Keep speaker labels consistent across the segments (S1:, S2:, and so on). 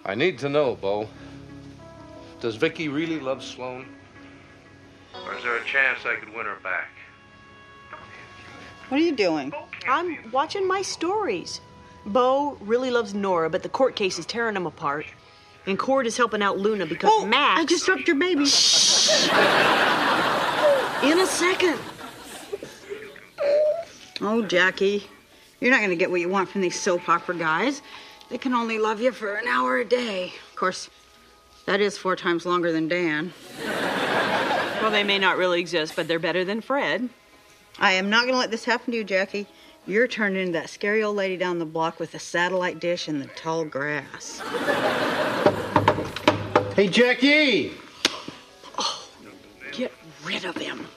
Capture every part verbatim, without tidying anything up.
S1: I need to know, Bo. Does Vicky really love Sloan? Or is there a chance I could win her back?
S2: What are you doing?
S3: I'm watching my stories. Bo really loves Nora, but the court case is tearing them apart. And Cord is helping out Luna because
S2: oh,
S3: Max...
S2: I just dropped your baby.
S3: In a second.
S2: Oh, Jackie, you're not going to get what you want from these soap opera guys. They can only love you for an hour a day. Of course, that is four times longer than Dan.
S3: Well, they may not really exist, but they're better than Fred.
S2: I am not going to let this happen to you, Jackie. You're turning into that scary old lady down the block with the satellite dish and the tall grass.
S4: Hey, Jackie!
S3: Oh, get rid of him.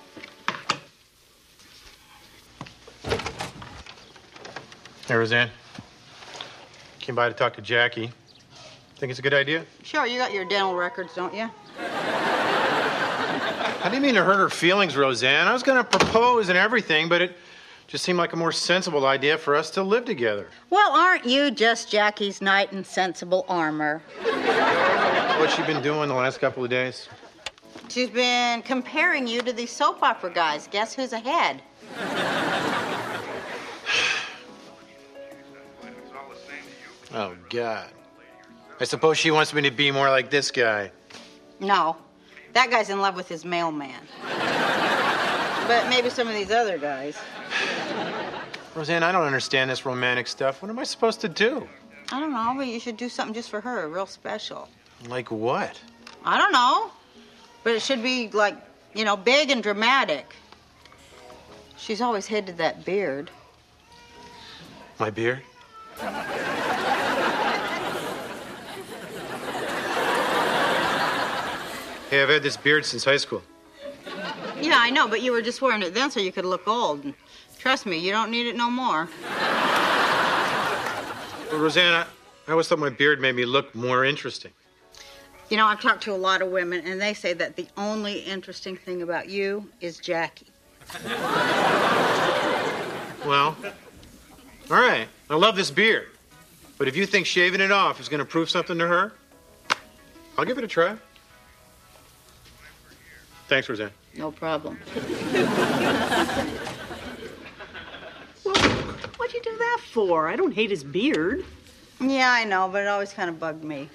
S4: Hey, Roseanne. Came by to talk to Jackie. Think it's a good idea?
S2: Sure, you got your dental records, don't you?
S4: I didn't mean to hurt her feelings, Roseanne. I was going to propose and everything, but it just seemed like a more sensible idea for us to live together.
S2: Well, aren't you just Jackie's knight in sensible armor?
S4: What's she been doing the last couple of days?
S2: She's been comparing you to these soap opera guys. Guess who's ahead?
S4: Oh, God. I suppose she wants me to be more like this guy.
S2: No. That guy's in love with his mailman. But maybe some of these other guys.
S4: Roseanne, I don't understand this romantic stuff. What am I supposed to do?
S2: I don't know, but you should do something just for her, real special.
S4: Like what?
S2: I don't know. But it should be, like, you know, big and dramatic. She's always hated that beard.
S4: My beard? Hey, I've had this beard since high school.
S2: Yeah, I know, but you were just wearing it then so you could look old. And trust me, you don't need it no more.
S4: Well, Roseanne, I, I always thought my beard made me look more interesting.
S2: You know, I've talked to a lot of women, and they say that the only interesting thing about you is Jackie.
S4: Well, all right. I love this beard. But if you think shaving it off is going to prove something to her, I'll give it a try. Thanks, Roseanne.
S2: No problem.
S3: Well, what'd you do that for? I don't hate his beard.
S2: Yeah, I know, but it always kind of bugged me.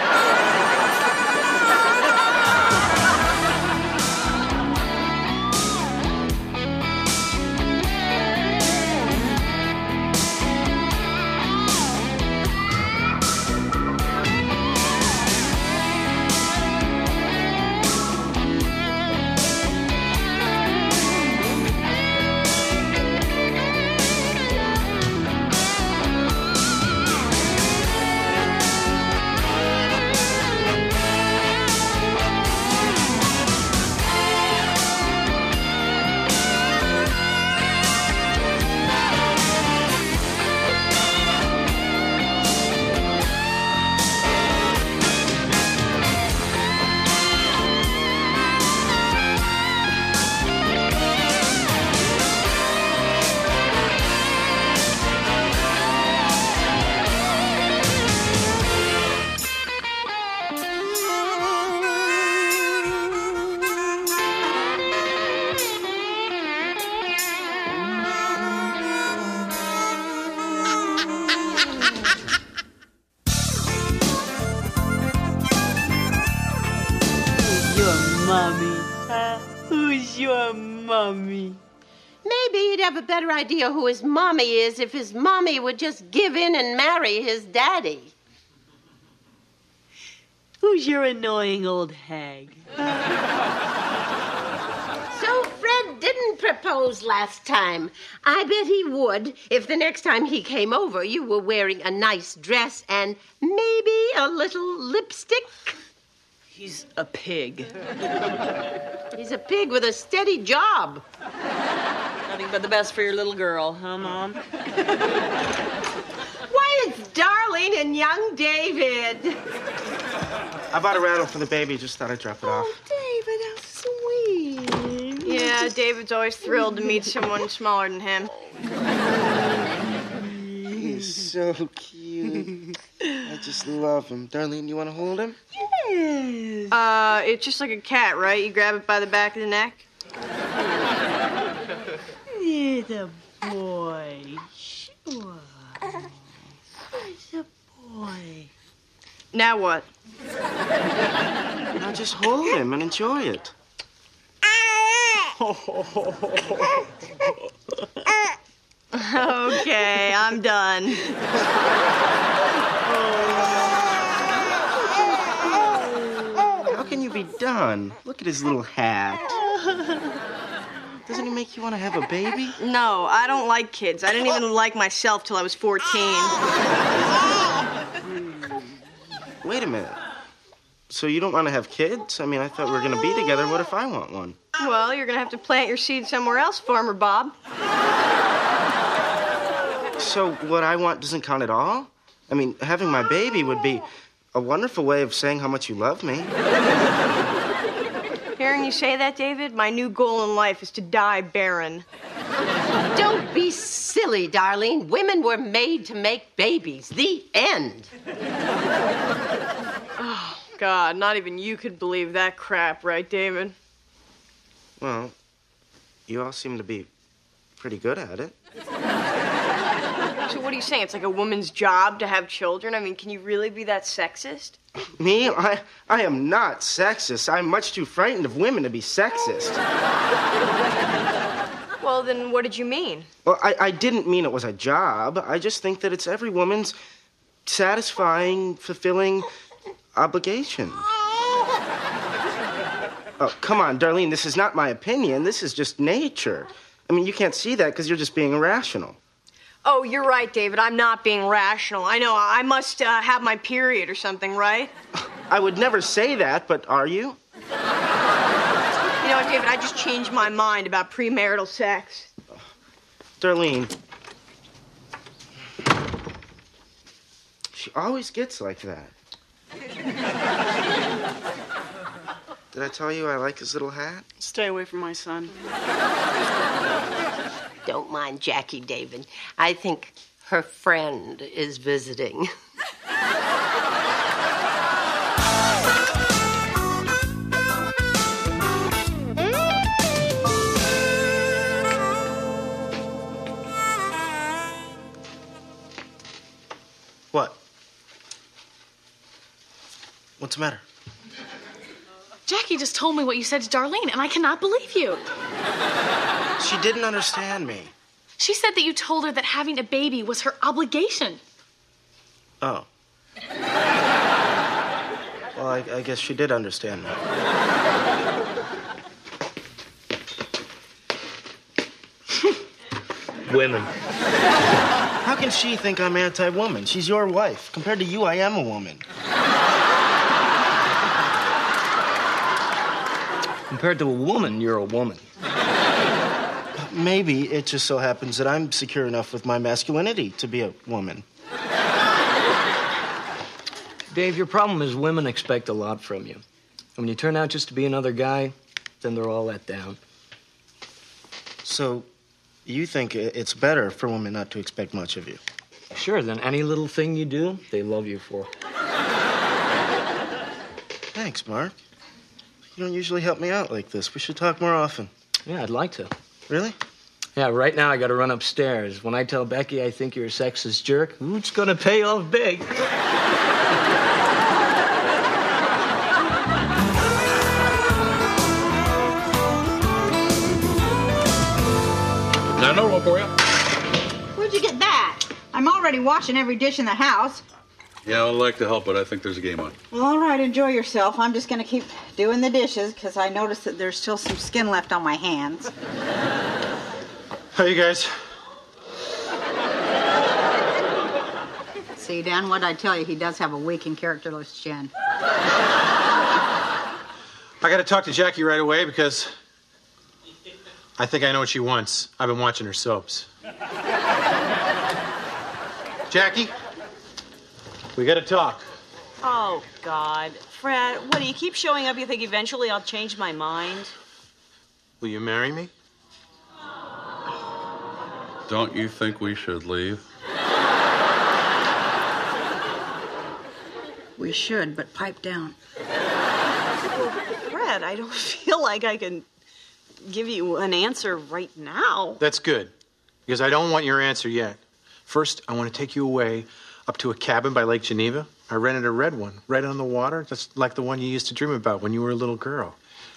S5: Maybe he'd have a better idea who his mommy is if his mommy would just give in and marry his daddy.
S3: Who's your annoying old hag?
S5: So Fred didn't propose last time. I bet he would if the next time he came over you were wearing a nice dress and maybe a little lipstick.
S3: He's a pig.
S5: He's a pig with a steady job.
S3: Nothing but the best for your little girl, huh, Mom?
S5: Why, it's darling and young David.
S6: I bought a rattle for the baby. Just thought I'd drop it off.
S5: Oh, David, how sweet.
S7: Yeah, David's always thrilled to meet someone smaller than him.
S6: He's so cute. I just love him. Darlene, you want to hold him?
S3: Yes. Uh, it's just like a cat, right? You grab it by the back of the neck. It's a boy. Sure. It's a boy. Now what?
S6: Now just hold him and enjoy it.
S3: Okay, I'm done.
S6: How can you be done? Look at his little hat. Doesn't he make you want to have a baby?
S3: No, I don't like kids. I didn't even like myself till I was fourteen.
S6: Wait a minute. So you don't want to have kids? I mean, I thought we were going to be together. What if I want one?
S3: Well, you're gonna have to plant your seed somewhere else, Farmer Bob.
S6: So what I want doesn't count at all? I mean, having my baby would be a wonderful way of saying how much you love me.
S3: Hearing you say that, David, my new goal in life is to die barren.
S5: Don't be silly, Darlene. Women were made to make babies. The end.
S3: Oh, God, not even you could believe that crap, right, David?
S6: Well, you all seem to be pretty good at it.
S3: So what are you saying? It's like a woman's job to have children? I mean, can you really be that sexist?
S6: Me? I, I am not sexist. I'm much too frightened of women to be sexist.
S3: Well, then what did you mean?
S6: Well, I, I didn't mean it was a job. I just think that it's every woman's satisfying, fulfilling obligation. Oh, come on, Darlene, this is not my opinion. This is just nature. I mean, you can't see that because you're just being irrational.
S3: Oh, you're right, David. I'm not being rational. I know. I must uh, have my period or something, right?
S6: I would never say that, but are you?
S3: You know what, David? I just changed my mind about premarital sex.
S6: Darlene. She always gets like that. Did I tell you I like his little hat?
S2: Stay away from my son.
S5: Don't mind Jackie, David. I think her friend is visiting.
S6: What? What's the matter?
S7: Jackie just told me what you said to Darlene, and I cannot believe you.
S6: She didn't understand me.
S7: She said that you told her that having a baby was her obligation.
S6: Oh. Well, I, I guess she did understand me.
S1: Women.
S6: How can she think I'm anti-woman? She's your wife. Compared to you, I am a woman.
S8: Compared to a woman, you're a woman.
S6: Maybe it just so happens that I'm secure enough with my masculinity to be a woman.
S8: Dave, your problem is women expect a lot from you. And when you turn out just to be another guy, then they're all let down.
S6: So, you think it's better for women not to expect much of you?
S8: Sure, then any little thing you do, they love you for.
S6: Thanks, Mark. You don't usually help me out like this. We should talk more often.
S8: Yeah, I'd like to.
S6: Really?
S8: Yeah, right now I gotta run upstairs. When I tell Becky I think you're a sexist jerk, who's gonna pay off big?
S1: Now, no roll for you.
S2: Where'd you get that? I'm already washing every dish in the house.
S9: Yeah, I'd like to help, but I think there's a game on.
S2: Well, all right, enjoy yourself. I'm just going to keep doing the dishes because I noticed that there's still some skin left on my hands.
S4: Hey, you guys.
S2: See, Dan, what'd I tell you? He does have a weak and characterless chin.
S4: I got to talk to Jackie right away because I think I know what she wants. I've been watching her soaps. Jackie, we got to talk.
S3: Oh, God. Fred, what, do you keep showing up? You think eventually I'll change my mind?
S4: Will you marry me?
S9: Don't you think we should leave?
S2: We should, but pipe down.
S3: Fred, I don't feel like I can give you an answer right now.
S4: That's good, because I don't want your answer yet. First, I want to take you away up to a cabin by Lake Geneva. I rented a red one, right on the water. That's like the one you used to dream about when you were a little girl.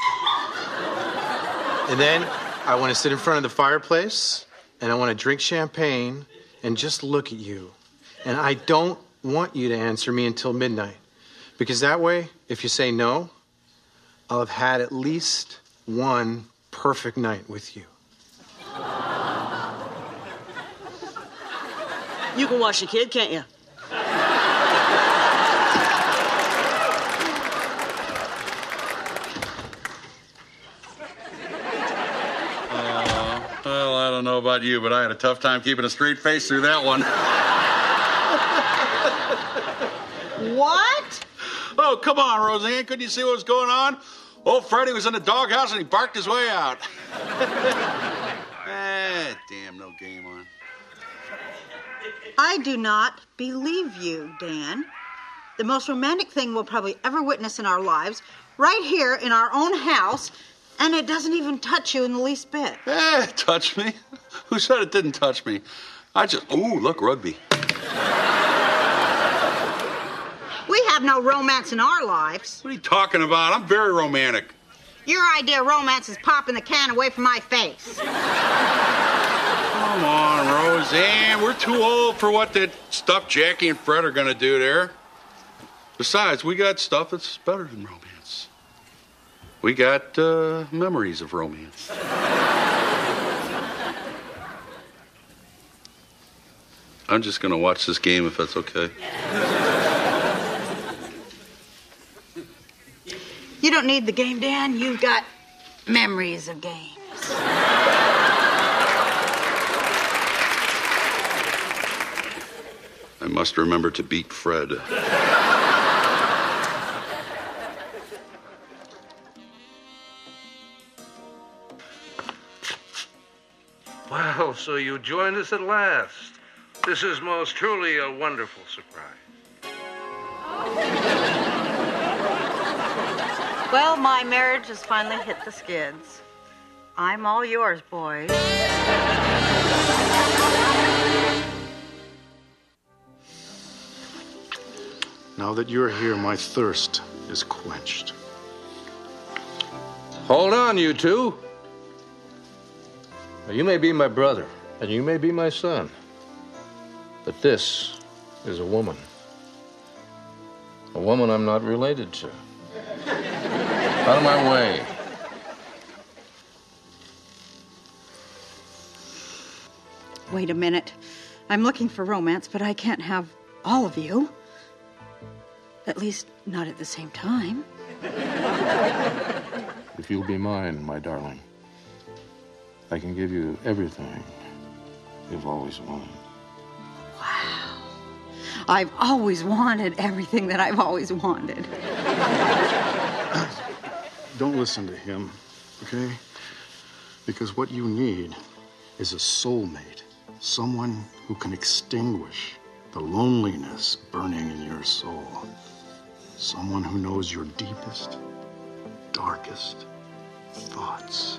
S4: And then I want to sit in front of the fireplace, and I want to drink champagne and just look at you. And I don't want you to answer me until midnight, because that way, if you say no, I'll have had at least one perfect night with you.
S3: You can watch the kid, can't you?
S9: Well, I don't know about you, but I had a tough time keeping a straight face through that one.
S3: What?
S9: Oh, come on, Roseanne. Couldn't you see what was going on? Old Freddie was in the doghouse and he barked his way out. Eh, damn, no game on.
S2: I do not believe you, Dan. The most romantic thing we'll probably ever witness in our lives, right here in our own house, and it doesn't even touch you in the least bit.
S9: Eh, touch me? Who said it didn't touch me? I just, ooh, look, rugby.
S2: We have no romance in our lives.
S9: What are you talking about? I'm very romantic.
S2: Your idea of romance is popping the can away from my face.
S9: Come on, Roseanne. We're too old for what that stuff Jackie and Fred are going to do there. Besides, we got stuff that's better than romance. We got uh, memories of romance. I'm just going to watch this game if that's okay.
S2: You don't need the game, Dan. You've got memories of games.
S9: I must remember to beat Fred.
S1: Well, so you joined us at last. This is most truly a wonderful surprise.
S2: Well, my marriage has finally hit the skids. I'm all yours, boys.
S10: Now that you're here, my thirst is quenched.
S1: Hold on, you two. Now, you may be my brother, and you may be my son, but this is a woman. A woman I'm not related to. Out of my way.
S2: Wait a minute. I'm looking for romance, but I can't have all of you. At least, not at the same time.
S10: If you'll be mine, my darling, I can give you everything you've always wanted.
S2: Wow. I've always wanted everything that I've always wanted.
S10: Don't listen to him, okay? Because what you need is a soulmate, someone who can extinguish the loneliness burning in your soul. Someone who knows your deepest, darkest thoughts.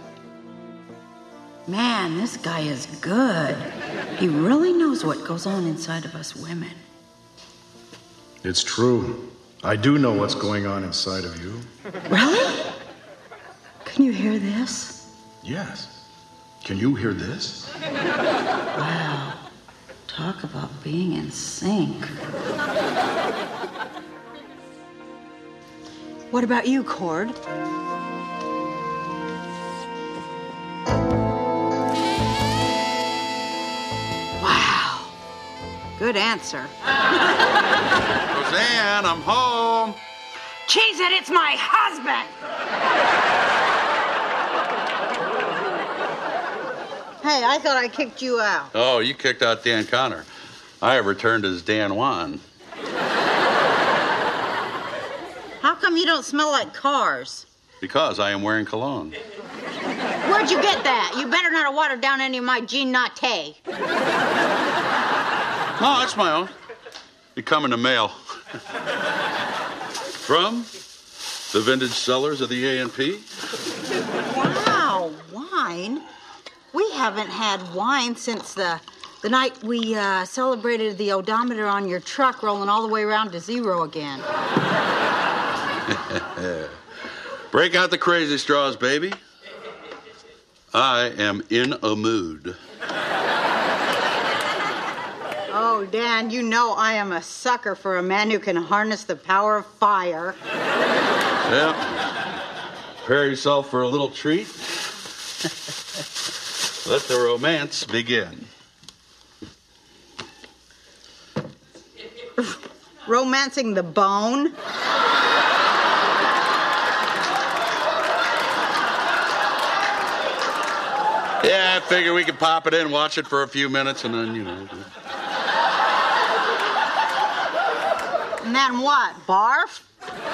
S2: Man, this guy is good. He really knows what goes on inside of us women.
S10: It's true. I do know what's going on inside of you.
S2: Really? Can you hear this?
S10: Yes. Can you hear this?
S2: Wow. Talk about being in sync. What about you, Cord? Wow. Good answer.
S9: Roseanne, I'm home.
S2: Cheese it, it's my husband! Hey, I thought I kicked you out.
S9: Oh, you kicked out Dan Connor. I have returned as Dan Juan.
S2: How come you don't smell like cars?
S9: Because I am wearing cologne.
S2: Where'd you get that? You better not have watered down any of my Jean Natte.
S9: No, it's my own. You come in the mail. from the vintage cellars of the A and P.
S2: Wow, wine? We haven't had wine since the the night we uh, celebrated the odometer on your truck rolling all the way around to zero again.
S9: Break out the crazy straws, baby. I am in a mood.
S2: Oh, Dan, you know I am a sucker for a man who can harness the power of fire.
S9: Yeah. Prepare yourself for a little treat. Let the romance begin.
S2: Romancing the bone?
S9: Yeah, I figure we could pop it in, watch it for a few minutes, and then, you know.
S2: And then what, barf?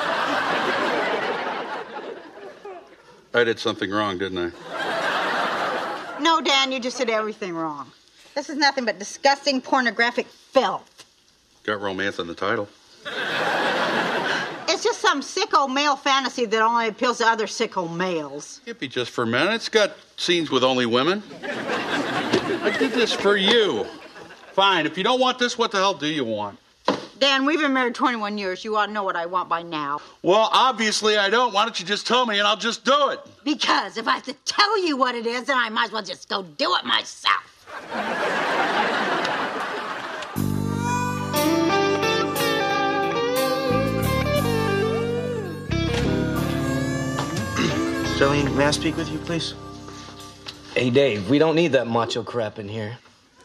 S9: I did something wrong, didn't I?
S2: No, Dan, you just did everything wrong. This is nothing but disgusting pornographic filth.
S9: Got romance in the title.
S2: It's just some sicko male fantasy that only appeals to other sicko males.
S9: Yippee, just for a minute. It's got scenes with only women. I did this for you. Fine. If you don't want this, what the hell do you want?
S2: Dan, we've been married twenty-one years. You ought to know what I want by now.
S9: Well, obviously I don't. Why don't you just tell me and I'll just do it?
S2: Because if I have to tell you what it is, then I might as well just go do it myself.
S6: Darlene, may I speak with you, please?
S8: Hey, Dave, we don't need that macho crap in here.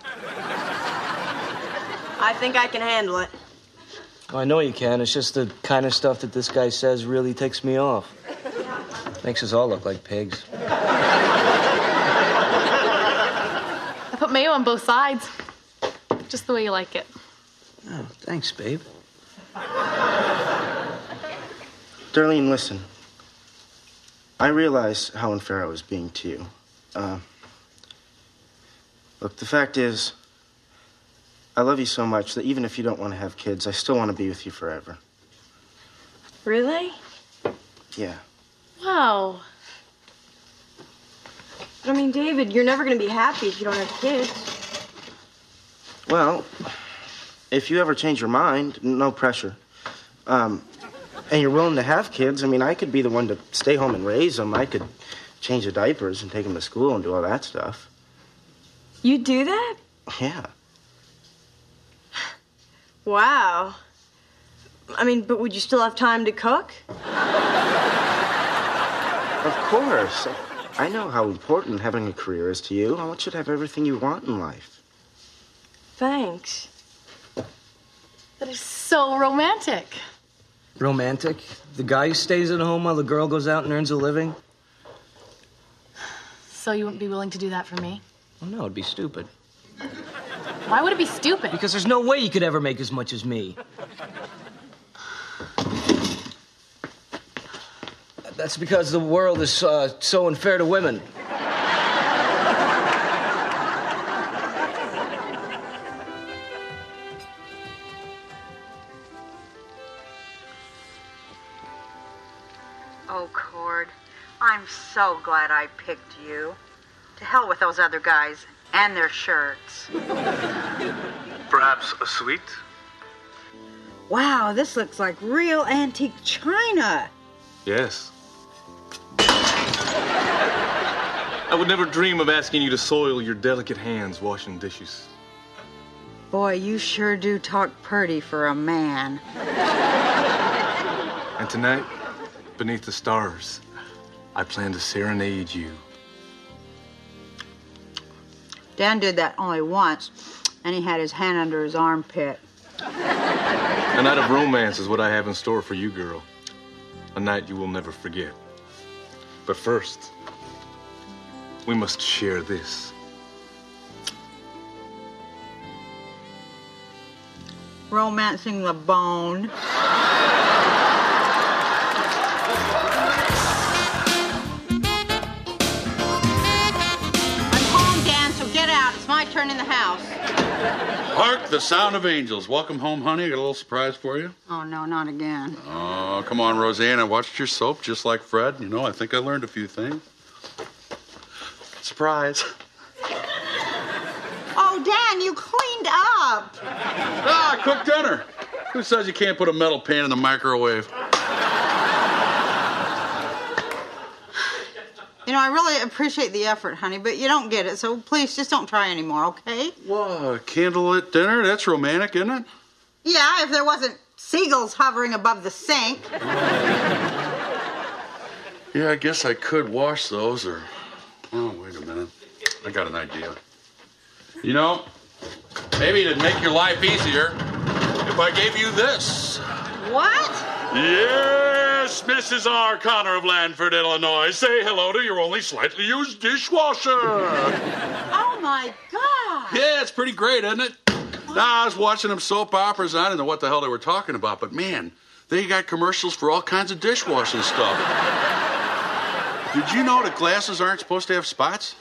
S3: I think I can handle it.
S8: Oh, I know you can. It's just the kind of stuff that this guy says really ticks me off. Makes us all look like pigs.
S7: I put mayo on both sides. Just the way you like it.
S8: Oh, thanks, babe.
S6: Darlene, listen. I realize how unfair I was being to you. Uh, look, the fact is, I love you so much that even if you don't want to have kids, I still want to be with you forever.
S3: Really?
S6: Yeah.
S3: Wow. But I mean, David, you're never going to be happy if you don't have kids.
S6: Well, if you ever change your mind, no pressure. Um, and you're willing to have kids, I mean, I could be the one to stay home and raise them. I could change the diapers and take them to school and do all that stuff.
S3: You do that?
S6: Yeah.
S3: Wow. I mean, but would you still have time to cook?
S6: Of course. I know how important having a career is to you. I want you to have everything you want in life.
S3: Thanks.
S7: That is so romantic.
S8: Romantic? The guy who stays at home while the girl goes out and earns a living?
S7: So you wouldn't be willing to do that for me?
S8: Well, no, it'd be stupid.
S7: Why would it be stupid?
S8: Because there's no way you could ever make as much as me. That's because the world is uh, so unfair to women.
S2: Oh, Cord, I'm so glad I picked you. To hell with those other guys and their shirts.
S11: Perhaps a sweet?
S2: Wow, this looks like real antique china.
S11: Yes. I would never dream of asking you to soil your delicate hands washing dishes.
S2: Boy, you sure do talk purty for a man.
S11: And tonight, beneath the stars, I plan to serenade you.
S2: Dan did that only once, and he had his hand under his armpit.
S11: A night of romance is what I have in store for you, girl. A night you will never forget. But first, we must share this.
S2: Romancing the bone. I'm home, Dan, so get out. It's my turn in the house.
S9: Hark the sound of angels. Welcome home, honey. I got a little surprise for you.
S2: Oh, no, not again.
S9: Oh, come on, Roseanne. I watched your soap just like Fred. You know, I think I learned a few things. Surprise.
S2: Oh, Dan, you cleaned up.
S9: Ah, I cooked dinner. Who says you can't put a metal pan in the microwave?
S2: You know, I really appreciate the effort, honey, but you don't get it, so please just don't try anymore, okay?
S9: Whoa, candlelit dinner? That's romantic, isn't it?
S2: Yeah, if there wasn't seagulls hovering above the sink.
S9: Yeah, I guess I could wash those or... Oh, wait a minute. I got an idea. You know, maybe it'd make your life easier if I gave you this.
S2: What?
S12: Yes, Missus R. Connor of Lanford, Illinois. Say hello to your only slightly used dishwasher.
S2: Oh, my God.
S9: Yeah, it's pretty great, isn't it? Now, I was watching them soap operas. I didn't know what the hell they were talking about, but man, they got commercials for all kinds of dishwashing stuff. Did you know that glasses aren't supposed to have spots?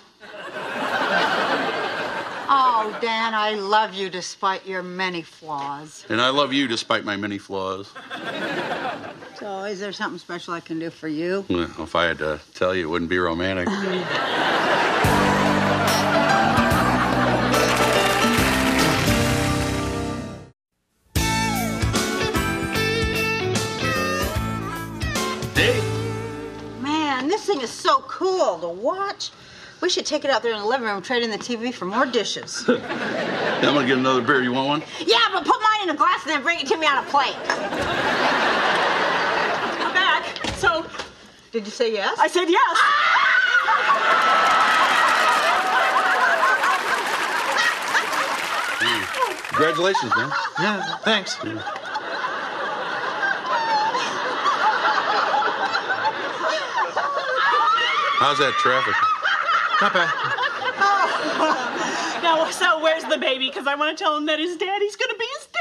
S2: Oh, Dan, I love you despite your many flaws.
S9: And I love you despite my many flaws.
S2: So, is there something special I can do for you?
S9: Well, if I had to tell you, it wouldn't be romantic.
S2: Hey. Man, this thing is so cool to watch. We should take it out there in the living room and trade in the T V for more dishes.
S9: I'm gonna get another beer. You want one?
S2: Yeah, but put mine in a glass and then bring it to me on a plate.
S3: I'm back. So,
S2: did you say yes?
S3: I said yes.
S9: Mm. Congratulations, man.
S4: Yeah, thanks.
S9: Yeah. How's that traffic?
S4: Not bad.
S3: Oh. Now, so where's the baby? Because I want to tell him that his daddy's going to be his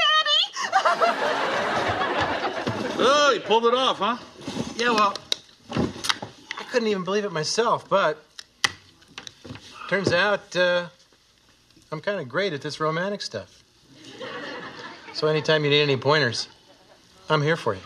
S3: daddy.
S9: Oh, you pulled it off, huh?
S4: Yeah, well, I couldn't even believe it myself, but turns out uh, I'm kind of great at this romantic stuff. So anytime you need any pointers, I'm here for you.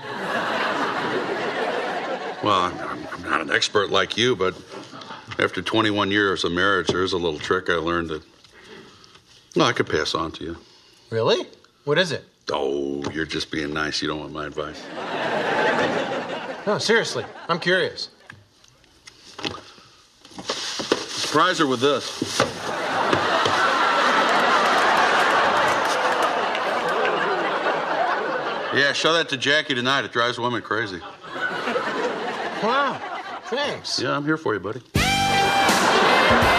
S9: Well, I'm, I'm not an expert like you, but after twenty-one years of marriage, there's a little trick I learned that, no, I could pass on to you.
S4: Really? What is it?
S9: Oh, you're just being nice. You don't want my advice.
S4: No, seriously. I'm curious.
S9: Surprise her with this. Yeah, show that to Jackie tonight. It drives women crazy.
S4: Wow. Thanks.
S9: Yeah, I'm here for you, buddy.